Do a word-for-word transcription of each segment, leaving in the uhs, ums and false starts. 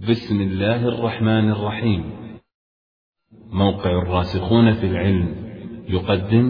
بسم الله الرحمن الرحيم. موقع الراسخون في العلم يقدم.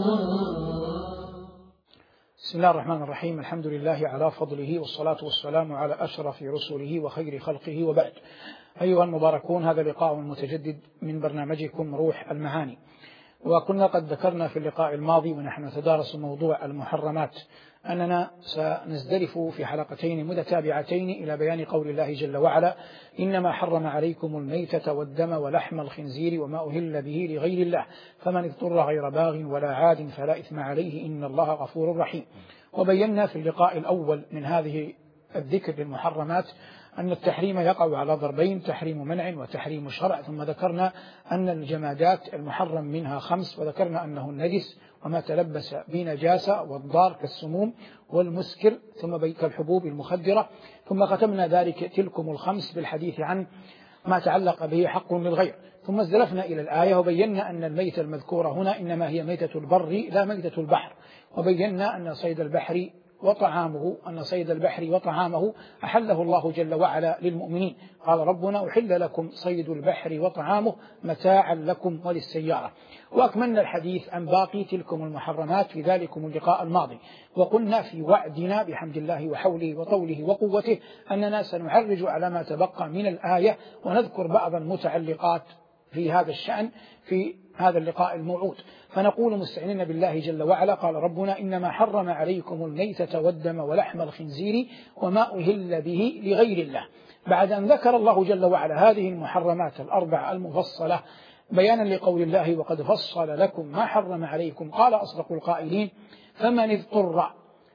بسم الله الرحمن الرحيم. الحمد لله على فضله، والصلاة والسلام على أشرف رسله وخير خلقه، وبعد. أيها المباركون، هذا لقاء متجدد من برنامجكم روح المعاني. وكنا قد ذكرنا في اللقاء الماضي ونحن نتدارس موضوع المحرمات أننا سنزدلف في حلقتين متتابعتين إلى بيان قول الله جل وعلا: إنما حرم عليكم الميتة والدم ولحم الخنزير وما أهل به لغير الله فمن اضطر غير باغ ولا عاد فلا إثم عليه إن الله غفور رحيم. وبينا في اللقاء الأول من هذه الذكر للمحرمات أن التحريم يقع على ضربين: تحريم منع وتحريم شرع. ثم ذكرنا أن الجمادات المحرم منها خمس، وذكرنا أنه النجس وما تلبس بنجاسة والضار كالسموم والمسكر ثم كالحبوب المخدرة. ثم ختمنا ذلك تلكم الخمس بالحديث عن ما تعلق به حق للغير. ثم ازدلفنا إلى الآية وبينا أن الميتة المذكورة هنا إنما هي ميتة البر لا ميتة البحر. وبينا أن صيد البحر وطعامه أن صيد البحر وطعامه أحله الله جل وعلا للمؤمنين. قال ربنا: أحل لكم صيد البحر وطعامه متاعا لكم وللسيارة. وأكملنا الحديث عن باقي تلكم المحرمات في ذلكم اللقاء الماضي، وقلنا في وعدنا بحمد الله وحوله وطوله وقوته أننا سنعرج على ما تبقى من الآية ونذكر بعض المتعلقات في هذا الشأن في هذا اللقاء الموعود. فنقول مستعينين بالله جل وعلا: قال ربنا: إنما حرم عليكم الميتة والدم ولحم الخنزير وما أهل به لغير الله. بعد أن ذكر الله جل وعلا هذه المحرمات الأربع المفصلة بيانا لقول الله: وقد فصل لكم ما حرم عليكم، قال أصدق القائلين: فمن اضطر.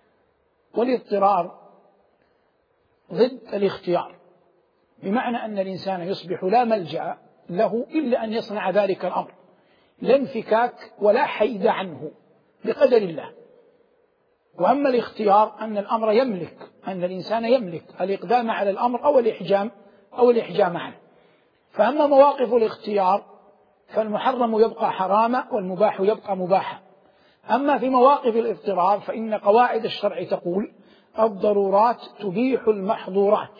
والاضطرار ضد الاختيار، بمعنى أن الإنسان يصبح لا ملجأ له إلا أن يصنع ذلك الأمر، لا انفكاك ولا حيد عنه بقدر الله. وأما الاختيار أن الأمر يملك، أن الإنسان يملك الإقدام على الأمر أو الإحجام أو الإحجام عنه. فأما مواقف الاختيار فالمحرم يبقى حراما والمباح يبقى مباحا. أما في مواقف الاضطرار فإن قواعد الشرع تقول: الضرورات تبيح المحظورات،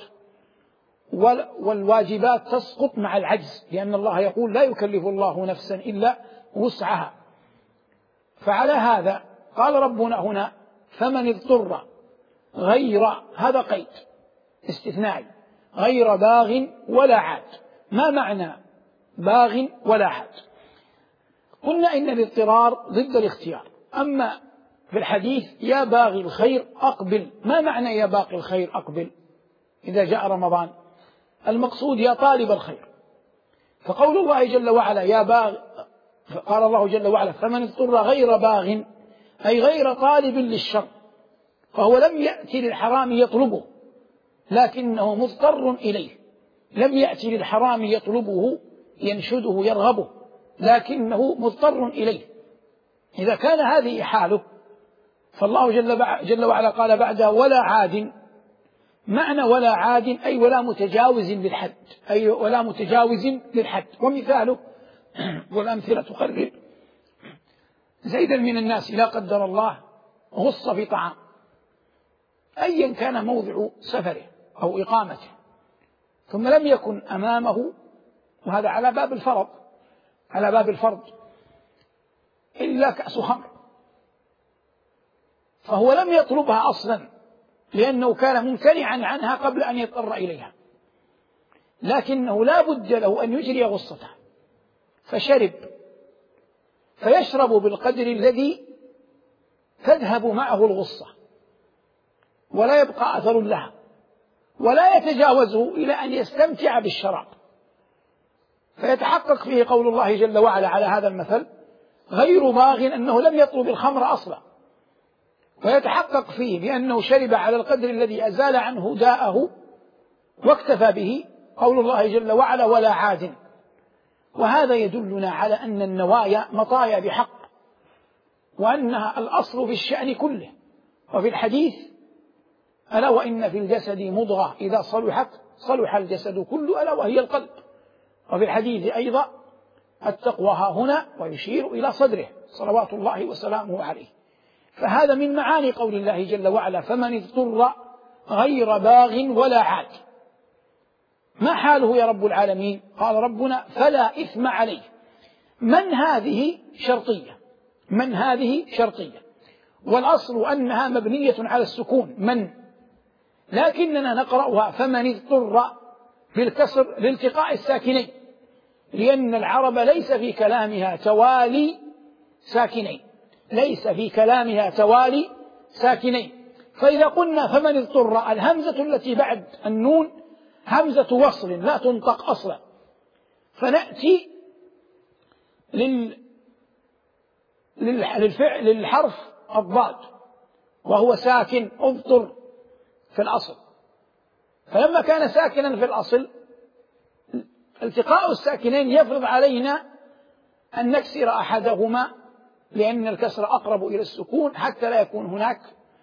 والواجبات تسقط مع العجز، لأن الله يقول: لا يكلف الله نفسا إلا وسعها. فعلى هذا قال ربنا هنا: فمن اضطر غير، هذا قيد استثنائي، غير باغ ولا عاد. ما معنى باغ ولا عاد؟ قلنا إن الاضطرار ضد الاختيار. أما في الحديث: يا باغي الخير أقبل. ما معنى يا باغي الخير أقبل إذا جاء رمضان؟ المقصود يا طالب الخير. فقول الله جل وعلا يا باغ، قال الله جل وعلا: فمن اضطر غير باغ، أي غير طالب للشر، فهو لم يأتي للحرام يطلبه لكنه مضطر إليه. لم يأتي للحرام يطلبه ينشده يرغبه لكنه مضطر إليه. إذا كان هذه حاله فالله جل وعلا قال بعدها: ولا عاد. معنى ولا عاد أي ولا متجاوز للحد، أي ولا متجاوز للحد. ومثاله والأمثلة تقرر: زيدا من الناس لا قدر الله غص في طعام، أيا كان موضع سفره أو إقامته، ثم لم يكن أمامه، وهذا على باب الفرض على باب الفرض إلا كأس خمر، فهو لم يطلبها أصلا لأنه كان ممتنعا عنها قبل أن يضطر إليها، لكنه لا بد له أن يجري غصته فشرب، فيشرب بالقدر الذي تذهب معه الغصة ولا يبقى أثر لها، ولا يتجاوزه إلى أن يستمتع بالشراب. فيتحقق فيه قول الله جل وعلا على هذا المثل: غير باغ، أنه لم يطلب الخمر أصلا، ويتحقق فيه بأنه شرب على القدر الذي أزال عنه داءه واكتفى به قول الله جل وعلا: ولا عاد. وهذا يدلنا على أن النوايا مطايا بحق، وأنها الأصل في الشأن كله. وفي الحديث: ألا وإن في الجسد مضغة إذا صلحت صلح الجسد كله ألا وهي القلب. وفي الحديث أيضا: التقوى ها هنا، ويشير إلى صدره صلوات الله وسلامه عليه. فهذا من معاني قول الله جل وعلا: فمن اضطر غير باغ ولا عاد. ما حاله يا رب العالمين؟ قال ربنا فلا إثم عليه. من هذه شرطية، من هذه شرطية، والأصل أنها مبنية على السكون من، لكننا نقرأها فمن اضطر بالكسر لالتقاء الساكنين، لأن العرب ليس في كلامها توالي ساكنين، ليس في كلامها توالي ساكنين. فإذا قلنا فمن اضطر، الهمزة التي بعد النون همزة وصل لا تنطق أصلا، فنأتي لل... للفعل للحرف الضاد وهو ساكن اضطر في الأصل، فلما كان ساكنا في الأصل التقاء الساكنين يفرض علينا أن نكسر أحدهما، لأن الكسر أقرب إلى السكون حتى لا يكون هناك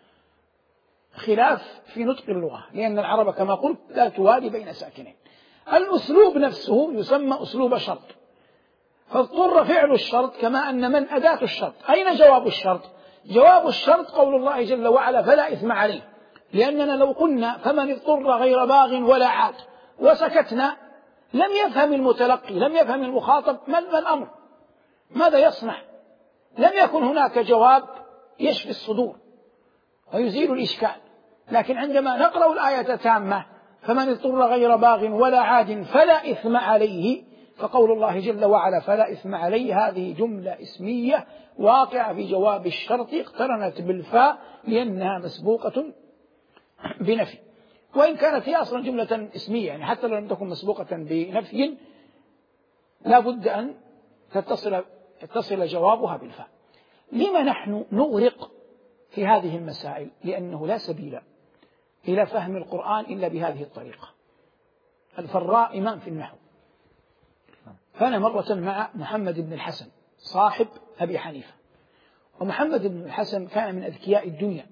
خلاف في نطق اللغة، لأن العرب كما قلت لا توالي بين ساكنين. الأسلوب نفسه يسمى أسلوب شرط، فاضطر فعل الشرط كما أن من أداة الشرط. أين جواب الشرط؟ جواب الشرط قول الله جل وعلا فلا إثم عليه، لأننا لو قلنا فمن اضطر غير باغ ولا عاد وسكتنا لم يفهم المتلقي، لم يفهم المخاطب ما الأمر، ماذا يصنع؟ لم يكن هناك جواب يشفي الصدور ويزيل الإشكال. لكن عندما نقرأ الآية تامة فمن اضطر غير باغ ولا عاد فلا إثم عليه، فقول الله جل وعلا فلا إثم عليه هذه جملة اسمية واقعة في جواب الشرط اقترنت بالفاء لأنها مسبوقة بنفي، وإن كانت هي أصلا جملة اسمية، يعني حتى لو لم تكن مسبوقة بنفي لا بد أن تتصل, تتصل جوابها بالفاء. لما نحن نغرق في هذه المسائل؟ لأنه لا سبيل إلى فهم القرآن إلا بهذه الطريقة. الفراء إمام في النحو، كان مرة مع محمد بن الحسن صاحب أبي حنيفة، ومحمد بن الحسن كان من أذكياء الدنيا،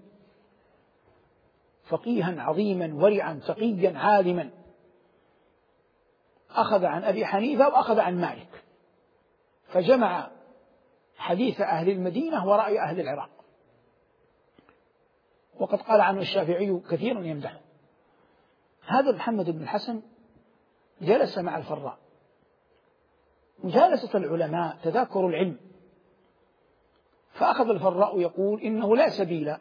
فقيها عظيما ورعا تقيا عالما، أخذ عن أبي حنيفة وأخذ عن مالك، فجمع حديث أهل المدينة ورأي أهل العراق، وقد قال عنه الشافعي كثيرا يمدحه. هذا محمد بن الحسن جلس مع الفراء، مجالسة العلماء تذاكر العلم، فأخذ الفراء يقول إنه لا سبيل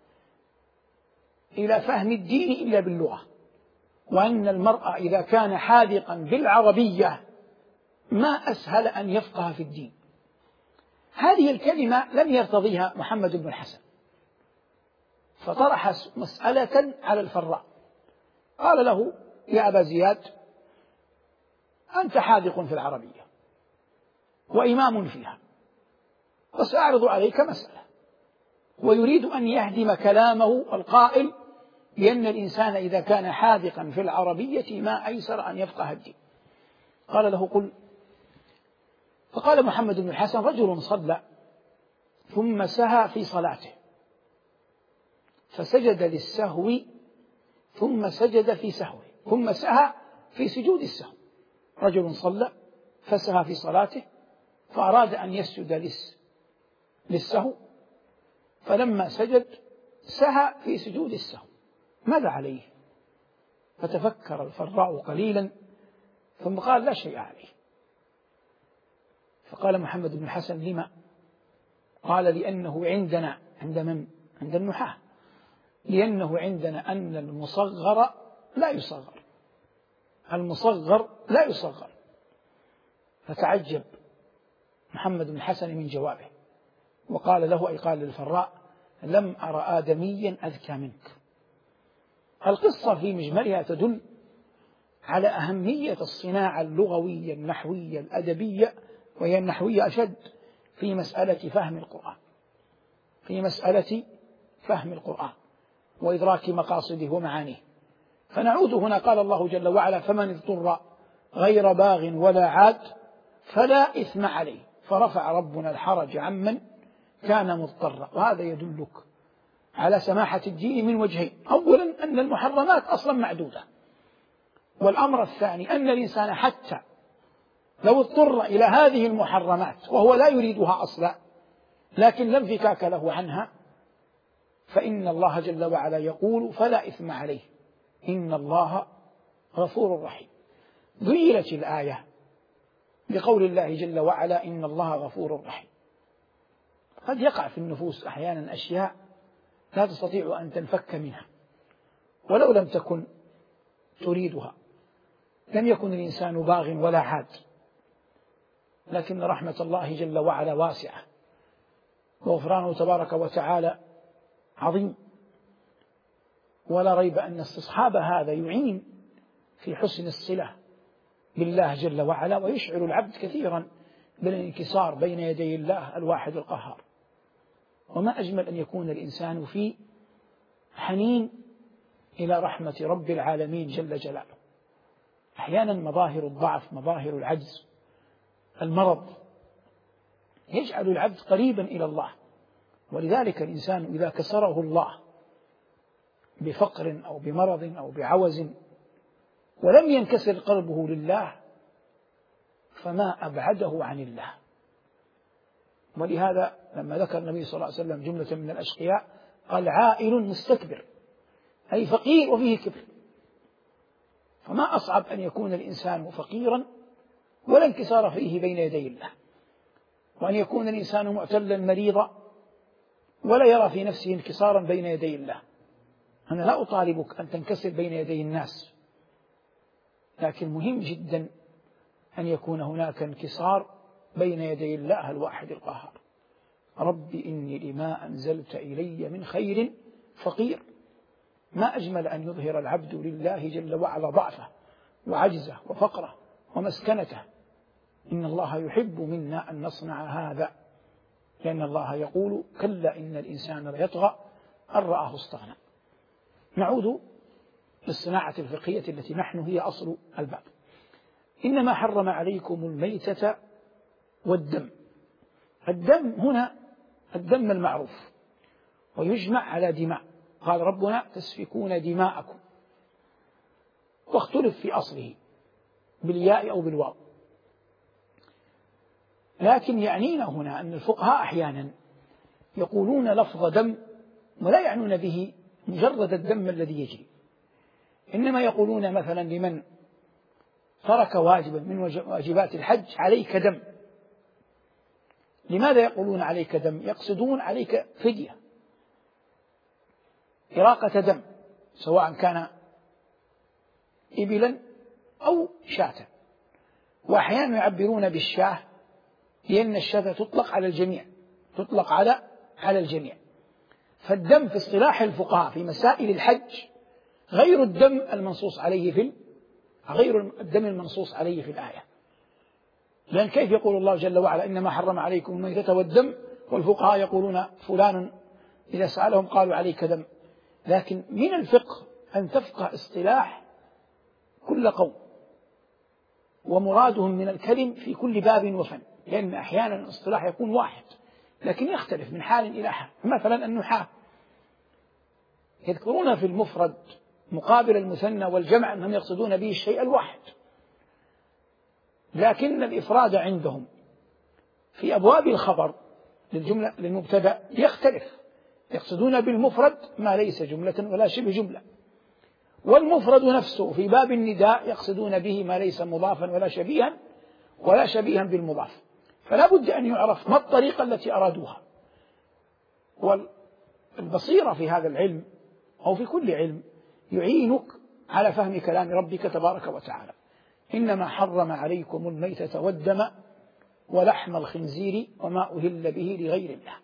إلى فهم الدين إلا باللغة، وأن المرء إذا كان حاذقا بالعربية ما أسهل أن يفقه في الدين. هذه الكلمة لم يرتضيها محمد بن الحسن، فطرح مسألة على الفراء، قال له يا أبا زياد أنت حاذق في العربية وإمام فيها، وسأعرض عليك مسألة، ويريد أن يهدم كلامه القائل لأن الإنسان إذا كان حاذقا في العربية ما أيسر أن يفقه الدين. قال له قل. فقال محمد بن الحسن رجل صلى ثم سهى في صلاته فسجد للسهو ثم سجد في سهوه ثم سهى في سجود السهو. رجل صلى فسهى في صلاته فأراد أن يسجد للسهو، فلما سجد سهى في سجود السهو، ماذا عليه؟ فتفكر الفراء قليلا ثم قال لا شيء عليه. فقال محمد بن الحسن لما؟ قال لأنه عندنا، عند من؟ عند النحاة، لأنه عندنا أن المصغر لا يصغر، المصغر لا يصغر. فتعجب محمد بن الحسن من جوابه وقال له، أي قال للفراء لم أرى آدميا أذكى منك. القصة في مجملها تدل على أهمية الصناعة اللغوية النحوية الأدبية، وهي النحوية أشد في مسألة فهم القرآن، في مسألة فهم القرآن وإدراك مقاصده ومعانيه. فنعود هنا، قال الله جل وعلا فمن اضطر غير باغ ولا عاد فلا إثم عليه، فرفع ربنا الحرج عمن كان مضطرا. وهذا يدلك على سماحة الدين من وجهين: أولا أن المحرمات أصلا معدودة، والأمر الثاني أن الإنسان حتى لو اضطر إلى هذه المحرمات وهو لا يريدها أصلا لكن لا انفكاك له عنها، فإن الله جل وعلا يقول فلا إثم عليه إن الله غفور رحيم. ذيلت الآية بقول الله جل وعلا إن الله غفور رحيم. قد يقع في النفوس أحيانا أشياء لا تستطيع أن تنفك منها ولو لم تكن تريدها، لم يكن الإنسان باغ ولا عاد، لكن رحمة الله جل وعلا واسعة وغفرانه تبارك وتعالى عظيم، ولا ريب أن استصحاب هذا يعين في حسن الصلة بالله جل وعلا، ويشعر العبد كثيرا بالانكسار بين يدي الله الواحد القهار. وما أجمل أن يكون الإنسان في حنين إلى رحمة رب العالمين جل جلاله. أحيانا مظاهر الضعف، مظاهر العجز، المرض يجعل العبد قريبا إلى الله، ولذلك الإنسان إذا كسره الله بفقر أو بمرض أو بعوز ولم ينكسر قلبه لله فما أبعده عن الله. ولهذا لما ذكر النبي صلى الله عليه وسلم جملة من الأشقياء قال عائل مستكبر، أي فقير وفيه كبر. فما أصعب أن يكون الإنسان فقيرا ولا انكسار فيه بين يدي الله، وأن يكون الإنسان معتلا مريضا ولا يرى في نفسه انكسارا بين يدي الله. أنا لا أطالبك أن تنكسر بين يدي الناس، لكن مهم جدا أن يكون هناك انكسار بين يدي الله الواحد القهار. رب إني لما أنزلت إلي من خير فقير. ما أجمل أن يظهر العبد لله جل وعلا ضعفه وعجزه وفقره ومسكنته. إن الله يحب منا أن نصنع هذا، لأن الله يقول كلا إن الإنسان ليطغى أن رآه استغنى. نعود للصناعة الفقهية التي نحن هي أصل الباب. إنما حرم عليكم الميتة والدم. الدم هنا الدم المعروف، ويجمع على دماء. قال ربنا تسفكون دماءكم، واختلف في أصله بالياء أو بالواو، لكن يعنينا هنا أن الفقهاء أحيانا يقولون لفظ دم ولا يعنون به مجرد الدم الذي يجري، إنما يقولون مثلا لمن ترك واجبا من واجبات الحج عليك دم. لماذا يقولون عليك دم؟ يقصدون عليك فدية، إراقة دم، سواء كان إبلا أو شاة. وأحيانا يعبرون بالشاه لأن الشاة تطلق على الجميع، تطلق على على الجميع. فالدم في اصطلاح الفقهاء في مسائل الحج غير الدم المنصوص عليه في غير الدم المنصوص عليه في الآية. لأن كيف يقول الله جل وعلا إنما حرم عليكم الميتة والدم، والفقهاء يقولون فلان إذا سألهم قالوا عليك دم. لكن من الفقه أن تفقه اصطلاح كل قوم ومرادهم من الكلم في كل باب وفن، لأن أحيانا الاصطلاح يكون واحد لكن يختلف من حال إلى حال. مثلا النحاة يذكرون في المفرد مقابل المثنى والجمع أنهم يقصدون به الشيء الواحد، لكن الإفراد عندهم في أبواب الخبر للجملة للمبتدأ يختلف، يقصدون بالمفرد ما ليس جملة ولا شبه جملة، والمفرد نفسه في باب النداء يقصدون به ما ليس مضافا ولا شبيها ولا شبيها بالمضاف. فلا بد أن يعرف ما الطريقة التي أرادوها. والبصيرة في هذا العلم أو في كل علم يعينك على فهم كلام ربك تبارك وتعالى. إنما حرم عليكم الميتة والدم ولحم الخنزير وما أهل به لغير الله.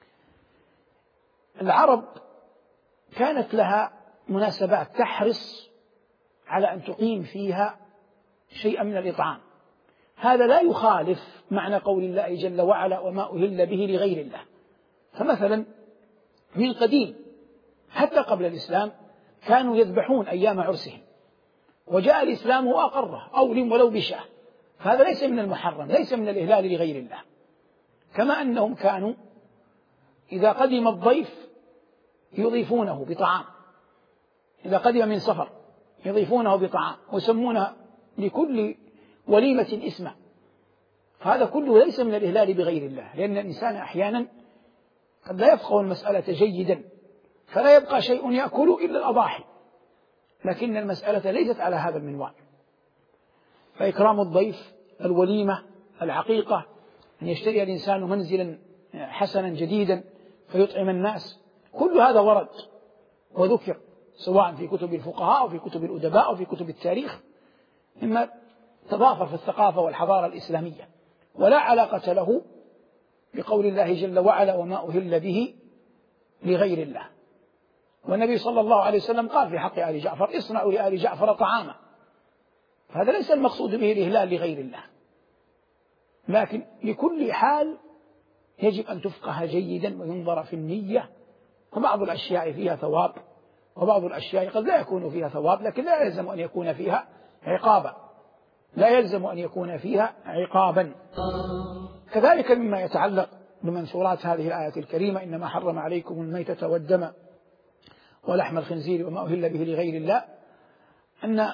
العرب كانت لها مناسبات تحرص على أن تقيم فيها شيئا من الإطعام. هذا لا يخالف معنى قول الله جل وعلا وما أهل به لغير الله. فمثلا من قديم حتى قبل الإسلام كانوا يذبحون أيام عرسهم، وجاء الإسلام وأقره أولم ولو بشاه، فهذا ليس من المحرم، ليس من الإهلال لغير الله. كما أنهم كانوا إذا قدم الضيف يضيفونه بطعام، إذا قدم من سفر يضيفونه بطعام ويسمونه لكل وليمة اسما. فهذا كله ليس من الإهلال بغير الله، لأن الإنسان أحيانا قد لا يفقه المسألة جيدا فلا يبقى شيء يأكل إلا الأضاحي، لكن المسألة ليست على هذا المنوال. فإكرام الضيف، الوليمة، العقيقة، أن يشتري الإنسان منزلا حسنا جديدا فيطعم الناس، كل هذا ورد وذكر سواء في كتب الفقهاء أو في كتب الأدباء أو في كتب التاريخ، مما تضافر في الثقافة والحضارة الإسلامية، ولا علاقة له بقول الله جل وعلا وما أهل به لغير الله. والنبي صلى الله عليه وسلم قال في حق آل جعفر: اصنعوا لآل جعفر طعاما. هذا ليس المقصود به الإهلال لغير الله، لكن لكل حال يجب أن تفقه جيدا وينظر في النية، فبعض الأشياء فيها ثواب وبعض الأشياء قد لا يكون فيها ثواب، لكن لا يلزم أن يكون فيها عقابا، لا يلزم أن يكون فيها عقابا. كذلك مما يتعلق بمنثورات هذه الآية الكريمة: إنما حرم عليكم الميتة والدم ولحم الخنزير وما أهل به لغير الله، أن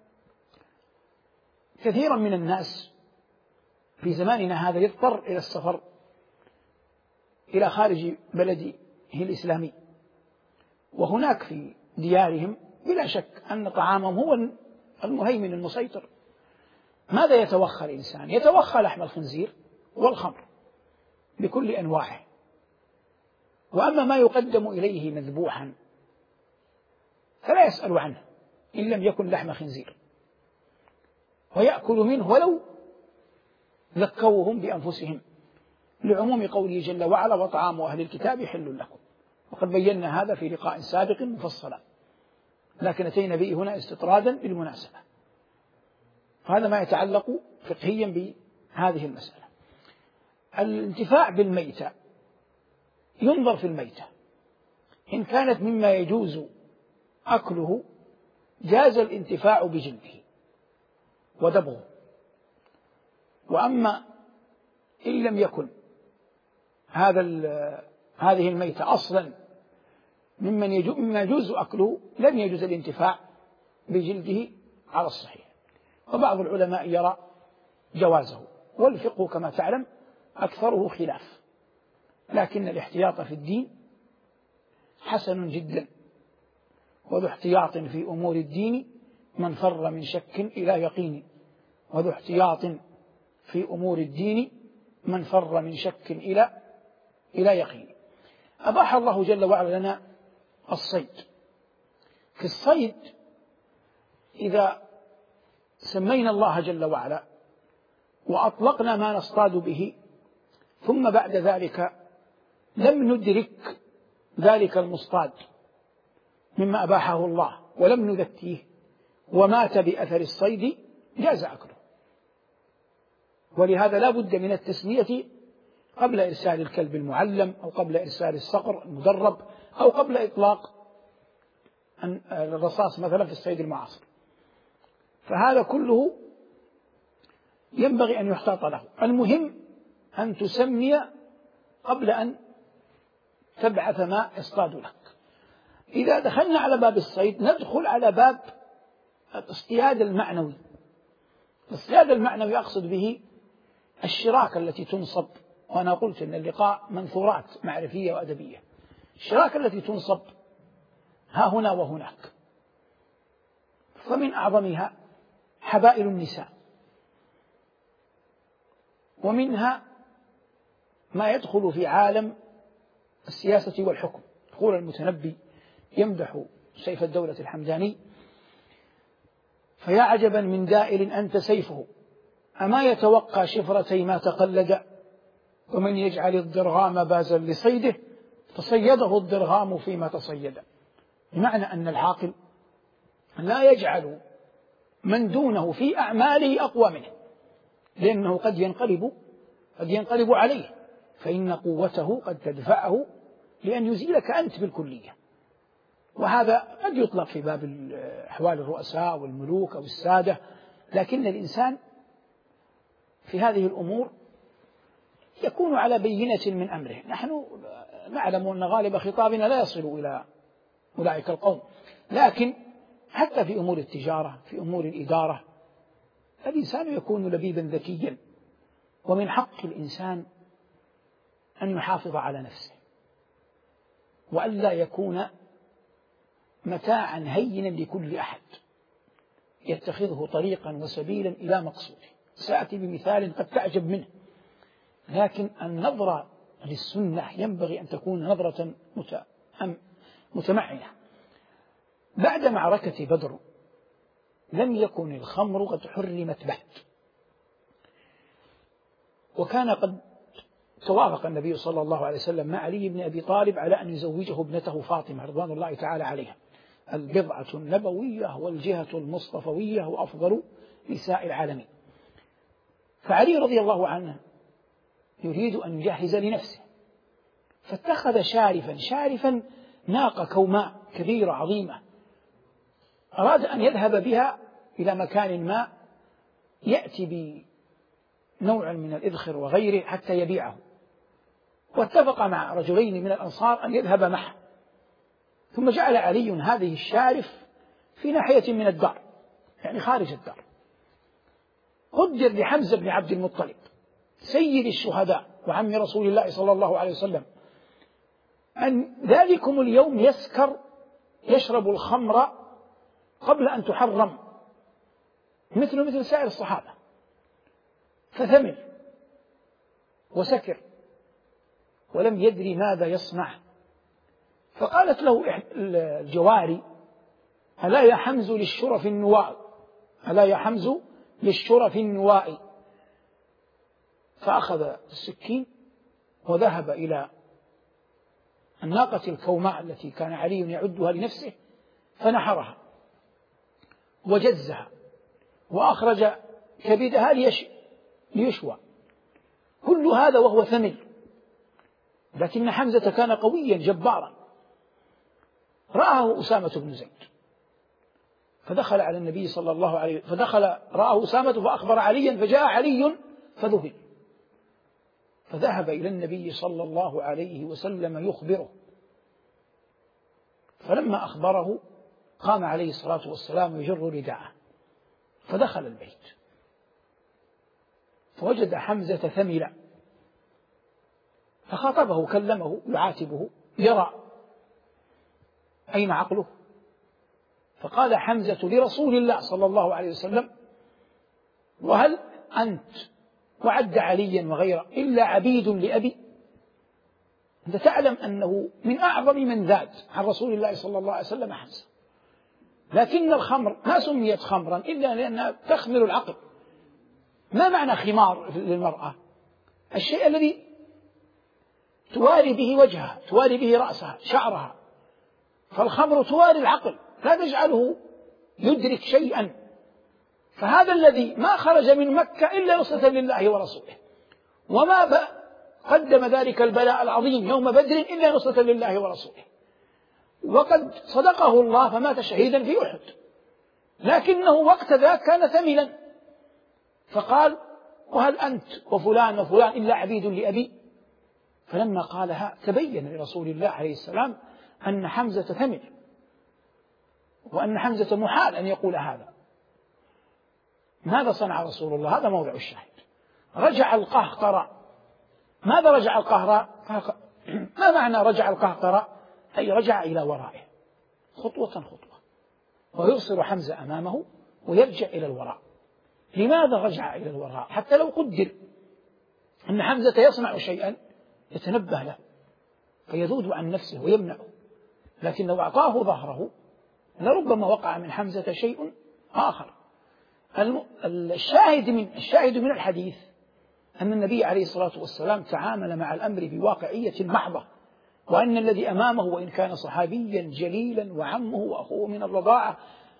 كثيرا من الناس في زماننا هذا يضطر إلى السفر إلى خارج بلده الإسلامي، وهناك في ديارهم بلا شك أن طعامهم هو المهيمن المسيطر. ماذا يتوخى الإنسان؟ يتوخى لحم الخنزير والخمر بكل أنواعه، وأما ما يقدم إليه مذبوحا فلا يسأل عنه إن لم يكن لحم خنزير، ويأكل منه ولو ذكوهم بأنفسهم، لعموم قوله جل وعلا: وطعام أهل الكتاب حل لكم. وقد بينا هذا في لقاء سابق مفصلا، لكن أتينا به هنا استطرادا بالمناسبة. فهذا ما يتعلق فقهيا بهذه المسألة. الانتفاع بالميتة ينظر في الميتة، إن كانت مما يجوز أكله جاز الانتفاع بجلده ودبغه، وأما إن لم يكن هذا هذه الميتة أصلا ممن يجوز أكله لم يجوز الانتفاع بجلده على الصحيح. وبعض العلماء يرى جوازه، والفقه كما تعلم أكثره خلاف، لكن الاحتياط في الدين حسن جدا، وذو احتياط في أمور الدين من فر من شك إلى يقين، وذو احتياط في أمور الدين من فر من شك إلى إلى يقين. أباح الله جل وعلا لنا الصيد. في الصيد إذا سمينا الله جل وعلا وأطلقنا ما نصطاد به، ثم بعد ذلك لم ندرك ذلك المصطاد مما أباحه الله ولم نذكيه ومات بأثر الصيد، جاز أكله. ولهذا لا بد من التسمية قبل إرسال الكلب المعلم، أو قبل إرسال الصقر المدرب، أو قبل إطلاق الرصاص مثلا في الصيد المعاصر. فهذا كله ينبغي أن يحتاط له. المهم أن تسمي قبل أن تبعث ما يصطاد لك. إذا دخلنا على باب الصيد ندخل على باب الاصطياد المعنوي. الاصطياد المعنوي أقصد به الشراكة التي تنصب، وأنا قلت أن اللقاء منثورات معرفية وأدبية. الشراكة التي تنصب ها هنا وهناك، فمن أعظمها حبائل النساء، ومنها ما يدخل في عالم السياسة والحكم. يقول المتنبي يمدح سيف الدولة الحمداني: فيا عجبا من دائر أنت سيفه، أما يتوقى شفرتي ما تقلد، ومن يجعل الضرغام بازا لصيده فصيده الضرغام فيما تصيد. بمعنى أن العاقل لا يجعل من دونه في أعماله أقوى منه، لأنه قد ينقلب قد ينقلب عليه، فإن قوته قد تدفعه لأن يزيلك أنت بالكلية. وهذا قد يطلق في باب أحوال الرؤساء والملوك أو السادة، لكن الإنسان في هذه الأمور يكون على بينة من أمره. نحن نعلم أن غالب خطابنا لا يصل إلى أولئك القوم، لكن حتى في أمور التجارة، في أمور الإدارة، الإنسان يكون لبيبا ذكيا، ومن حق الإنسان أن يحافظ على نفسه، وألا يكون متاعا هينا لكل أحد. يتخذه طريقا وسبيلا إلى مقصوده. سأتي بمثال قد تعجب منه، لكن النظرة للسنة ينبغي أن تكون نظرة متمعنة. بعد معركة بدر لم يكن الخمر قد حرمت بعد، وكان قد توافق النبي صلى الله عليه وسلم مع علي بن أبي طالب على أن يزوجه ابنته فاطمة رضوان الله تعالى عليها، البضعة النبوية والجهة المصطفوية وأفضل نساء العالمين. فعلي رضي الله عنه يريد أن يجهز لنفسه، فاتخذ شارفا شارفا ناقة كوماء كبيرة عظيمة، أراد أن يذهب بها إلى مكان ما يأتي بنوع من الإذخر وغيره حتى يبيعه، واتفق مع رجلين من الأنصار أن يذهب معه. ثم جعل علي هذه الشارف في ناحية من الدار، يعني خارج الدار. قدر لحمزة بن عبد المطلب سيد الشهداء وعم رسول الله صلى الله عليه وسلم أن ذلكم اليوم يسكر يشرب الخمر قبل أن تحرم مثل مثل سائر الصحابة، فثمر وسكر ولم يدري ماذا يصنع. فقالت له الجواري: ألا يا حمز للشرف النواء، ألا يا حمز للشرف النواء. فأخذ السكين وذهب إلى الناقة الكوماء التي كان علي يعدها لنفسه، فنحرها وجزها وأخرج كبدها ليشوى. كل هذا وهو ثمل، لكن حمزة كان قويا جبارا. رآه أسامة بن زيد فدخل على النبي صلى الله عليه وسلم، فدخل رآه أسامة فأخبر عليا، فجاء علي فذهل، فذهب إلى النبي صلى الله عليه وسلم يخبره. فلما أخبره قام عليه الصلاة والسلام يجر رداءه، فدخل البيت فوجد حمزة ثملا، فخاطبه كلمه يعاتبه يرى أين عقله. فقال حمزة لرسول الله صلى الله عليه وسلم: وهل أنت وعد عليا وغيره إلا عبيد لأبي؟ أنت تعلم أنه من أعظم من ذات عن رسول الله صلى الله عليه وسلم حمزة، لكن الخمر ما سميت خمرا إلا لأنها تخمر العقل. ما معنى خمار للمرأة؟ الشيء الذي تواري به وجهها، تواري به رأسها، شعرها. فالخمر تواري العقل، لا تجعله يدرك شيئا. فهذا الذي ما خرج من مكة إلا نصرة لله ورسوله، وما قدم ذلك البلاء العظيم يوم بدر إلا نصرة لله ورسوله، وقد صدقه الله فمات شهيدا في أحد، لكنه وقت ذاك كان ثملا. فقال: وهل أنت وفلان وفلان إلا عبيد لأبي؟ فلما قالها تبين لرسول الله عليه السلام أن حمزة ثمل، وأن حمزة محال أن يقول هذا. ماذا صنع رسول الله؟ هذا موضع الشاهد. رجع القهقرة. ماذا رجع القهقرة؟ ما معنى رجع القهقرة؟ أي رجع إلى ورائه خطوة خطوة، ويبصر حمزة أمامه ويرجع إلى الوراء. لماذا رجع إلى الوراء؟ حتى لو قدر أن حمزة يصنع شيئا يتنبه له فيذود عن نفسه ويمنعه، لكن لو أعطاه ظهره لربما وقع من حمزة شيء آخر. الشاهد من الشاهد من الحديث أن النبي عليه الصلاة والسلام تعامل مع الأمر بواقعية محضة، وأن الذي أمامه وإن كان صحابيا جليلا وعمه وأخوه من الرضاعة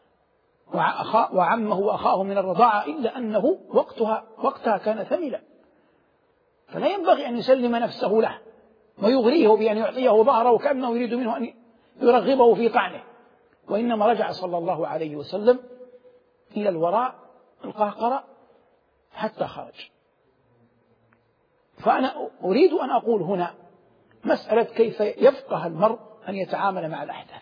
وعمه وأخاه من الرضاعة، إلا أنه وقتها وقتها كان ثملا، فلا ينبغي أن يسلم نفسه له ويغريه بأن يعطيه ظهره كأنه يريد منه أن يرغبه في طعنه، وإنما رجع صلى الله عليه وسلم إلى الوراء القهقرة حتى خرج. فأنا أريد أن أقول هنا مسألة كيف يفقه المرء أن يتعامل مع الأحداث.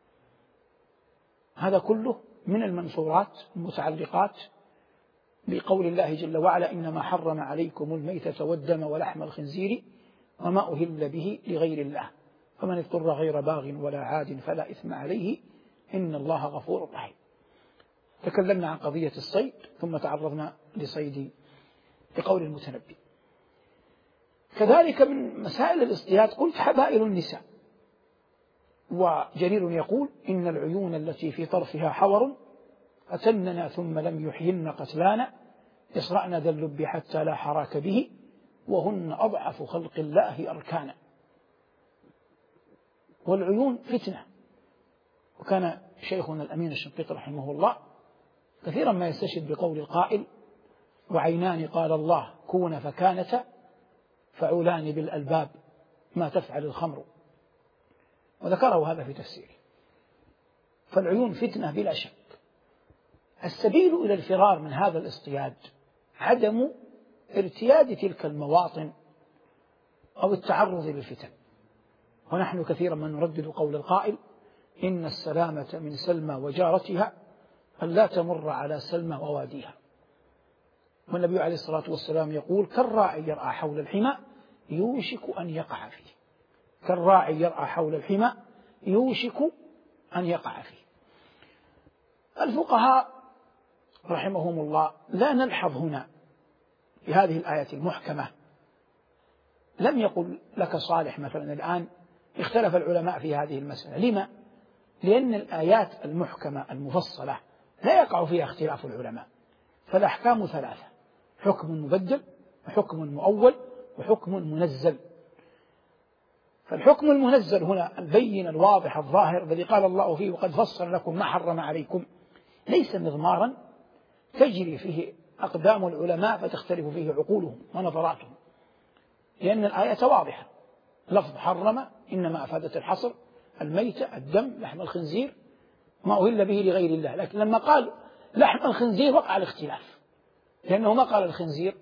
هذا كله من المنثورات المتعلقات بقول الله جل وعلا: إنما حرم عليكم الميتة والدم ولحم الخنزير وما أهل به لغير الله فمن اضطر غير باغ ولا عاد فلا إثم عليه إن الله غفور رحيم. تكلمنا عن قضية الصيد، ثم تعرضنا لصيد بقول المتنبي. كذلك من مسائل الاصطياد قلت حبائل النساء، وجرير يقول إن العيون التي في طرفها حور أتننا ثم لم يحيين قتلانا، يصرعن ذا اللب حتى لا حراك به، وهن أضعف خلق الله أركانا. والعيون فتنة، وكان شيخنا الأمين الشنقيطي رحمه الله كثيرا ما يستشهد بقول القائل: وعينان قال الله كون فكانتا، فعولان بالألباب ما تفعل الخمر، وذكره هذا في تفسيره. فالعيون فتنة بلا شك. السبيل إلى الفرار من هذا الاصطياد عدم ارتياد تلك المواطن أو التعرض للفتن. ونحن كثيرا ما نردد قول القائل: إن السلامة من سلمى وجارتها أن لا تمر على سلمى وواديها. والنبي عليه الصلاة والسلام يقول: كالراعي يرعى حول الحمى يوشك أن يقع فيه. كالراعي يرعى حول الحمى يوشك أن يقع فيه. الفقهاء رحمهم الله لا نلحظ هنا في هذه الآية المحكمة، لم يقل لك صالح مثلا الآن اختلف العلماء في هذه المسألة. لما؟ لأن الآيات المحكمة المفصلة لا يقع فيها اختلاف العلماء، فالأحكام ثلاثة: حكم مبدل، وحكم مؤول، وحكم منزل. فالحكم المنزل هنا البين الواضح الظاهر الذي قال الله فيه: وقد فصل لكم ما حرم عليكم، ليس مضمارا تجري فيه أقدام العلماء فتختلف فيه عقولهم ونظراتهم، لأن الآية واضحة. لفظ حرم إنما أفادت الحصر: الميتة، الدم، لحم الخنزير، ما أهل به لغير الله. لكن لما قال لحم الخنزير وقع الاختلاف، لأنه ما قال الخنزير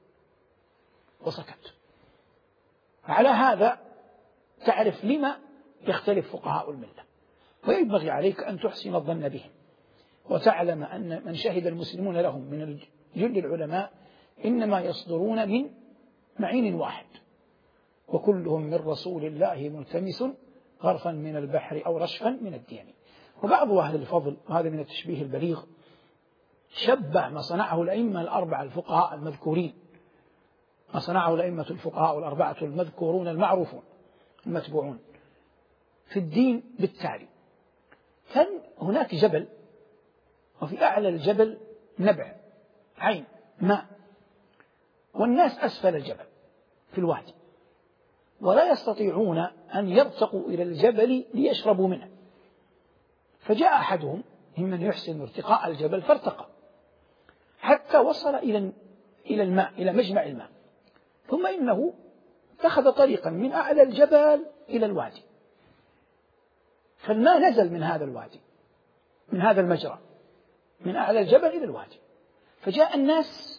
وسكت. على هذا تعرف لما يختلف فقهاء الملة، وينبغي عليك أن تحسن الظن بهم، وتعلم أن من شهد المسلمون لهم من جل العلماء إنما يصدرون من معين واحد، وكلهم من رسول الله ملتمس غرفا من البحر أو رشفا من الدين. وبعض أهل الفضل، وهذا من التشبيه البليغ، شبه ما صنعه الأئمة الأربعة الفقهاء المذكورين، ما صنعه الأئمة الفقهاء الأربعة المذكورون المعروفون المتبوعون في الدين بالتالي: كان هناك جبل، وفي أعلى الجبل نبع، عين ماء، والناس أسفل الجبل في الوادي، ولا يستطيعون أن يرتقوا إلى الجبل ليشربوا منه. فجاء أحدهم ممن يحسن ارتقاء الجبل فارتقى حتى وصل إلى إلى الماء، إلى مجمع الماء، ثم إنه اتخذ طريقا من أعلى الجبل إلى الوادي، فالماء نزل من هذا الوادي، من هذا المجرى، من أعلى الجبل إلى الوادي. فجاء الناس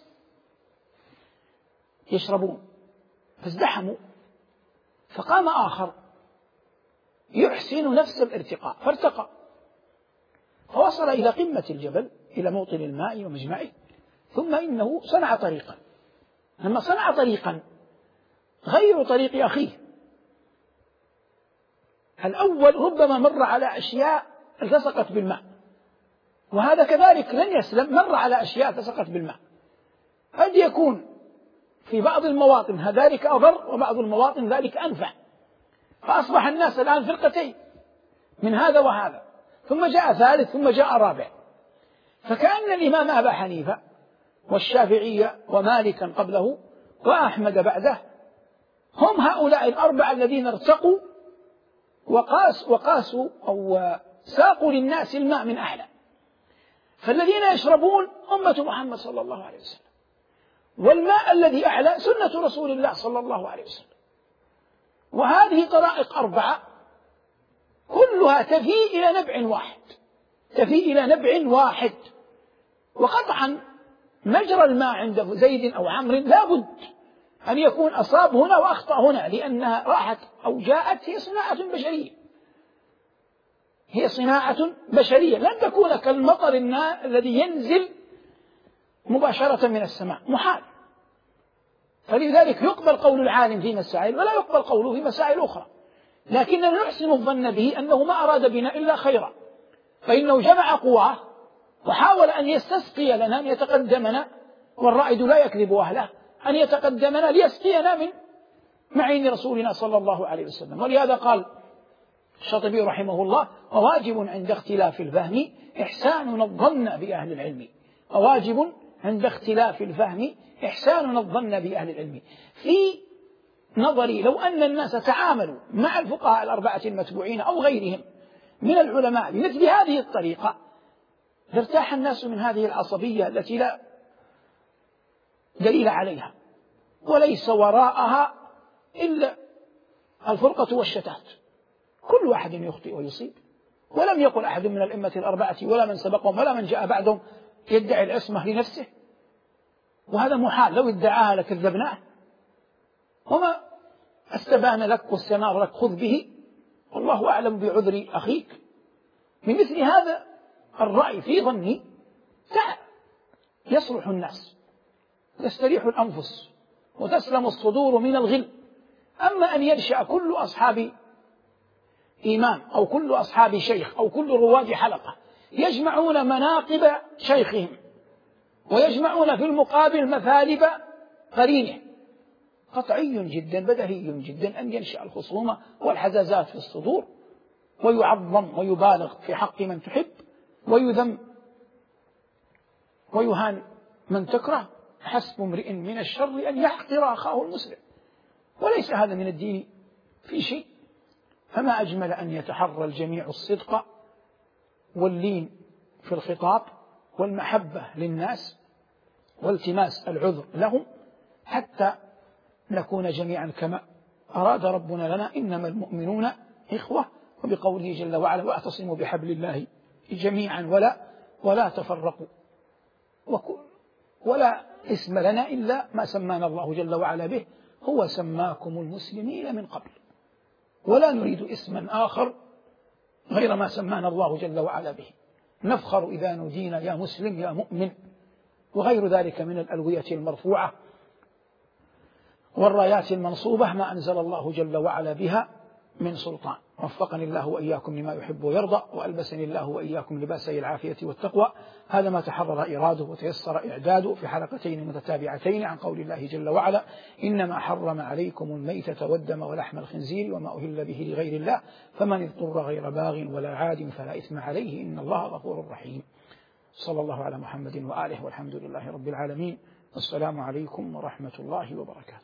يشربون فازدحموا، فقام آخر يحسن نفس الارتقاء فارتقى، فوصل إلى قمة الجبل، إلى موطن الماء ومجمعه، ثم إنه صنع طريقا. لما صنع طريقا غير طريق أخيه الأول، ربما مر على أشياء التصقت بالماء، وهذا كذلك لن يسلم، مر على أشياء التصقت بالماء. قد يكون في بعض المواطن ذلك أضر، وبعض المواطن ذلك أنفع، فأصبح الناس الآن فرقتين من هذا وهذا، ثم جاء ثالث، ثم جاء رابع. فكأن الإمام أبا حنيفة والشافعية ومالكا قبله وأحمد بعده هم هؤلاء الأربعة الذين ارتقوا وقاس وقاسوا أو ساقوا للناس الماء من أعلى. فالذين يشربون أمة محمد صلى الله عليه وسلم، والماء الذي أعلى سنة رسول الله صلى الله عليه وسلم. وهذه طرائق أربعة كلها تفي إلى نبع واحد، تفي إلى نبع واحد. وقطعا مجرى الماء عند زيد أو عمرو لا بد أن يكون أصاب هنا وأخطأ هنا، لأنها راحت أو جاءت هي صناعة بشرية، هي صناعة بشرية، لن تكون كالمطر الذي ينزل مباشرة من السماء، محال. فلذلك يقبل قول العالم في مسائل ولا يقبل قوله في مسائل أخرى، لكننا نحسن الظن به أنه ما أراد بنا إلا خيرا، فإنه جمع قواه وحاول أن يستسقي لنا، أن يتقدمنا، والرائد لا يكذب أهله، أن يتقدمنا ليسقينا من معين رسولنا صلى الله عليه وسلم. ولهذا قال الشاطبي رحمه الله: وواجب عند اختلاف الفهم إحسان الظن بأهل العلم. وواجب عند اختلاف الفهم إحسان الظن بأهل العلم. في نظري لو أن الناس تعاملوا مع الفقهاء الأربعة المتبوعين أو غيرهم من العلماء بمثل هذه الطريقة لارتاح الناس من هذه العصبية التي لا دليل عليها وليس وراءها إلا الفرقة والشتات. كل واحد يخطئ ويصيب، ولم يقل أحد من الأئمة الأربعة ولا من سبقهم ولا من جاء بعدهم يدعي العصمة لنفسه، وهذا محال. لو ادعاها لكذبناه، وما استبان لك واستنار لك خذ به، والله أعلم بعذر أخيك. من مثل هذا الرأي في ظني يصلح الناس، تستريح الأنفس وتسلم الصدور من الغل. أما أن ينشأ كل أصحاب إمام أو كل أصحاب شيخ أو كل رواد حلقة يجمعون مناقب شيخهم ويجمعون في المقابل مثالب قرينه، قطعي جدا بدهي جدا أن ينشأ الخصومة والحزازات في الصدور، ويعظم ويبالغ في حق من تحب، ويذم ويهان من تكره. حسب امرئ من الشر أن يحقر أخاه المسلم، وليس هذا من الدين في شيء. فما أجمل أن يتحرى الجميع الصدق واللين في الخطاب والمحبة للناس والتماس العذر لهم، حتى نكون جميعا كما أراد ربنا لنا: إنما المؤمنون إخوة. وبقوله جل وعلا: واعتصموا بحبل الله جميعا ولا ولا تفرقوا. ولا اسم لنا إلا ما سمانا الله جل وعلا به، هو سماكم المسلمين من قبل، ولا نريد اسما آخر غير ما سمانا الله جل وعلا به. نفخر إذا نودينا يا مسلم يا مؤمن، وغير ذلك من الألوية المرفوعة والرايات المنصوبة ما أنزل الله جل وعلا بها من سلطان. وفقني الله وإياكم لما يحب ويرضى، وألبسني الله وإياكم لباسي العافية والتقوى. هذا ما تحرر إراده وتيسر إعداده في حلقتين متتابعتين عن قول الله جل وعلا: إنما حرم عليكم الميتة والدم ولحم الخنزير وما أهل به لغير الله فمن اضطر غير باغ ولا عاد فلا إثم عليه إن الله غفور رحيم. صلى الله على محمد وآله، والحمد لله رب العالمين. والسلام عليكم ورحمة الله وبركاته.